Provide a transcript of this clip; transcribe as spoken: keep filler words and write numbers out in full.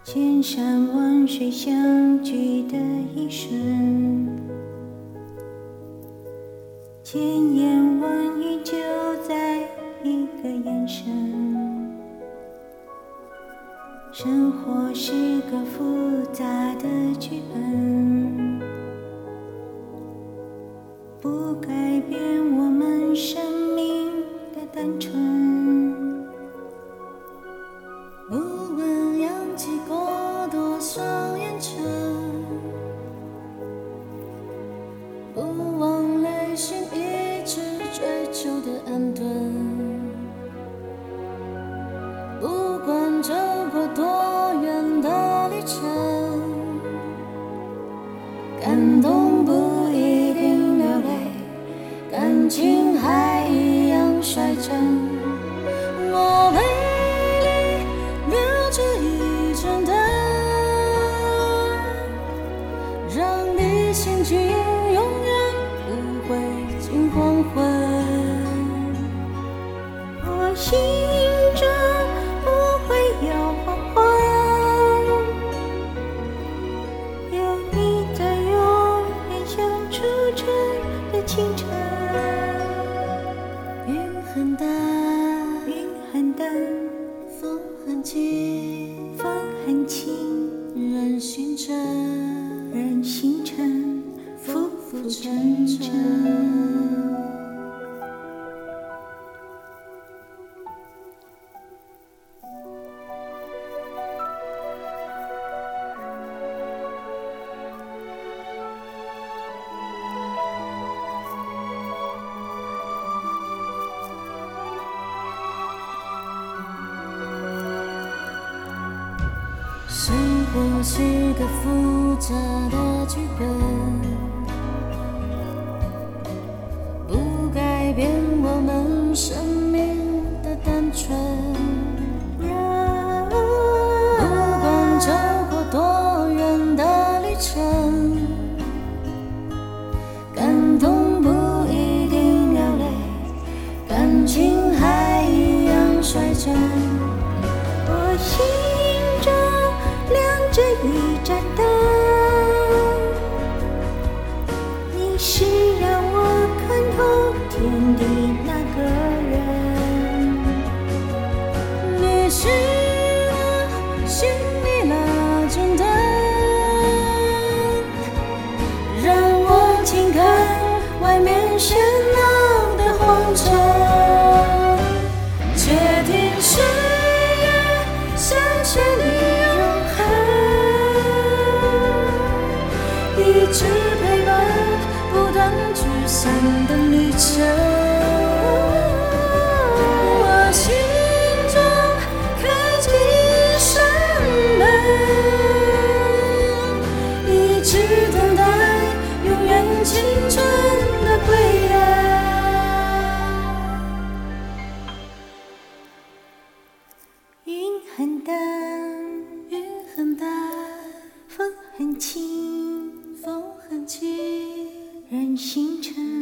千山万水相聚的一瞬，千言万语就在一个眼神。生活是个复杂的剧本，不改变我们生命的单纯。 不问扬起过多少烟尘，不忘内心一直追求的安顿。不管走过多远的旅程，感动不一定流泪，感情还一样率真。我为你留着一盏灯，让你心情永远不会尽黄昏。 我心中不会有黄昏，有你在永远像初春的清晨。 云很淡， 云很淡， 风很轻， 风很轻， 任星辰， 任星辰浮浮沉沉。 生活是个复杂的剧本，不改变我们生命的单纯。不管走过多远的旅程，感动不一定流泪，感情还一样率真。 我心中亮着一盏灯，你是让我看透天地那个人， 你是我心里那盏灯，让我听看外面喧闹的红尘，决定岁月像雪里永恒，一直陪伴不断聚散的旅程。我心中开启一扇门，一直等待永远青春的归来。 云很淡， 云很淡， 风很轻， 风很轻， 任星辰